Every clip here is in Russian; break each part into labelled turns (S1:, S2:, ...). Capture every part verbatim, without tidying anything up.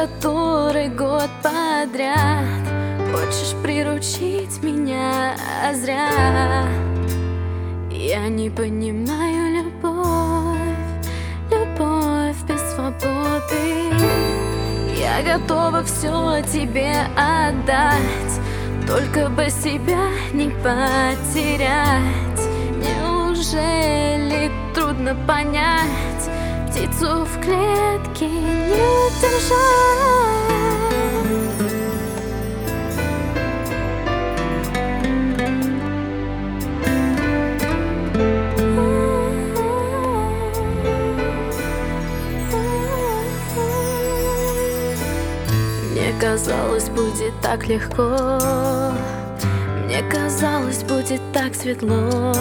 S1: который год подряд хочешь приручить меня, а зря. Я не понимаю любовь, любовь без свободы. Я готова все тебе отдать, только бы себя не потерять. Неужели трудно понять, птицу в клетке не удержать? Мне казалось, будет так легко, мне казалось, будет так светло.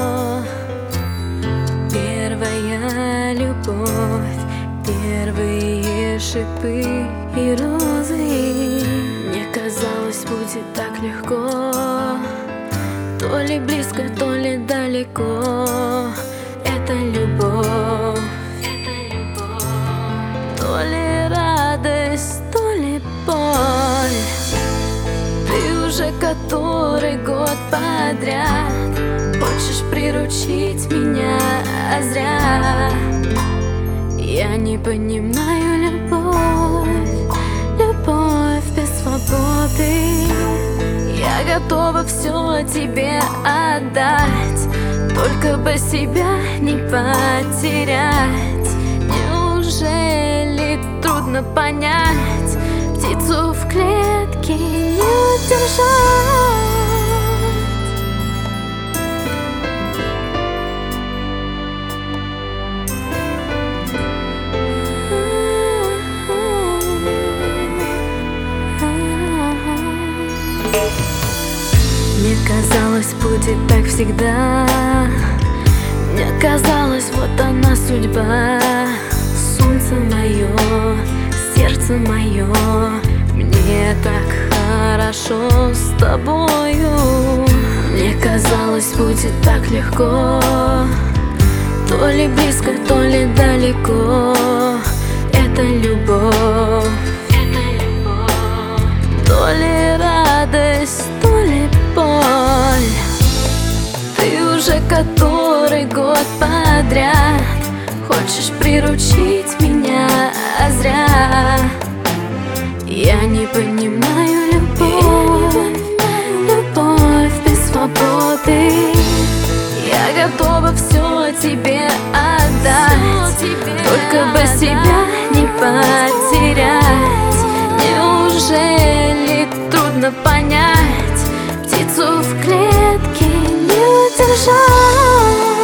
S1: Первая любовь, первые шипы и розы. Мне казалось, будет так легко, то ли близко, то ли далеко. Это любовь, это любовь, то ли радость, то ли боль. Ты уже который год подряд хочешь приручить меня, а зря. Я не понимаю любовь, любовь без свободы. Я готова все тебе отдать, только бы себя не потерять. Неужели трудно понять, птицу в клетке не удержать? Мне казалось, будет так всегда. Мне казалось, вот она судьба. Солнце мое, сердце мое, мне так хорошо с тобою. Мне казалось, будет так легко, то ли близко, то ли далеко. Это любовь, это любовь, то ли радость, то ли боль. Ты уже который год подряд хочешь приручить меня, а зря. Я не понимаю любовь, любовь без свободы. Я готова все тебе отдать, только бы себя не потерять. Неужели трудно понять, птицу в клетке не удержать?